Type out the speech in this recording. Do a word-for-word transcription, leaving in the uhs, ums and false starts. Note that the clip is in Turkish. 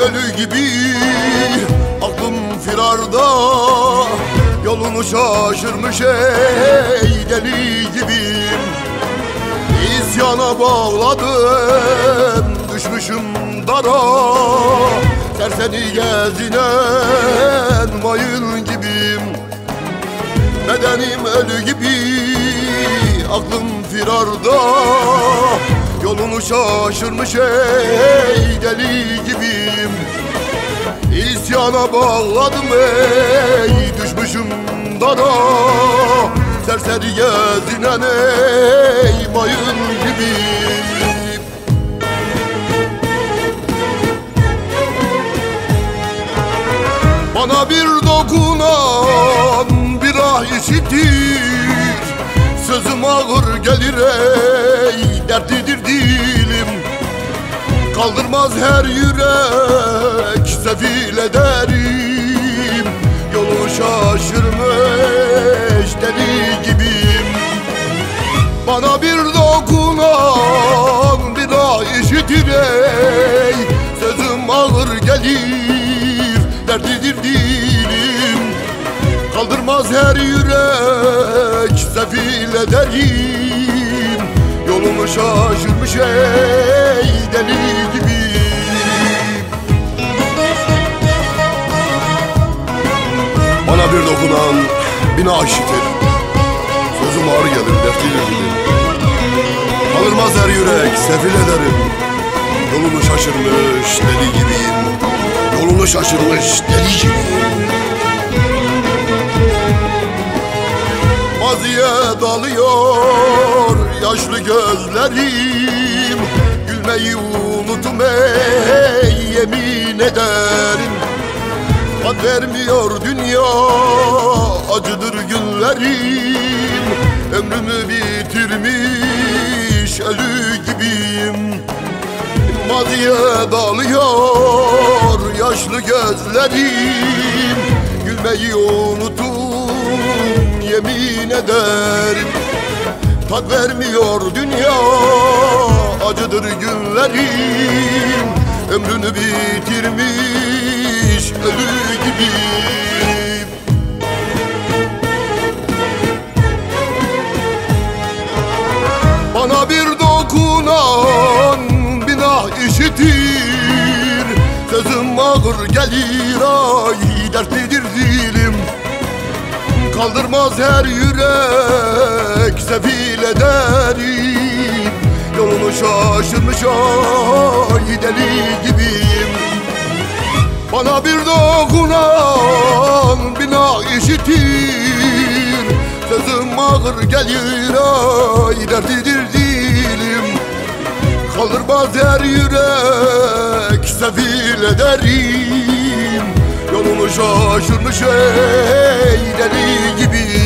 ölü gibi, aklım firarda, yolunu şaşırmış ey deli gibiyim. İsyana bağladım, düşmüşüm dara, serseri gezinen mayın gibiyim. Bedenim ölü gibi, aklım firarda, yolunu şaşırmış ey deli gibiyim. İsyana bağladım ey, düşmüşüm dara, serseri gezinen ey mayın gibiyim. Bana bir dokunan bir ah işitir, sözüm ağır gelir ey, dertlidir dilim. Kaldırmaz her yürek, sefil ederim. Yolu şaşırmış deli gibiyim. Bana bir dokunan bir ah işitir ey, sözüm ağır gelir, dertlidir dilim. Kaldırmaz her yürek, sefil ederim. Yolunu şaşırmış ey deli gibiyim. Bana bir dokunan bina işitir, sözüm ağır gelir, dertlidir dilim. Kaldırmaz her yürek, sefil ederim. Yolunu şaşırmış deli gibiyim. Yolunu şaşırmış deli gibiyim. Maziye dalıyor yaşlı gözlerim, gülmeyi unutum ey yemin ederim. Tat vermiyor dünya, acıdır günlerim. Ömrümü bitirmiş ölü gibiyim. Maziye dalıyor yaşlı gözlerim, gülmeyi unutum yemin ederim. Tat vermiyor dünya, acıdır günlerim. Ömrünü bitirmiş ölü gibiyim. Bana bir dokunan bina işitir, sözüm ağır gelir ay, dertlidir dilim. Kaldırmaz her yürek, sefil ederim. Yolunu şaşırmış ay deli gibiyim. Bana bir dokunan bina işitir, sözüm ağır gelir ay, dertlidir dilim. Kaldırmaz her yürek, sefil ederim. Yolunu şaşırmış ey deli gibi.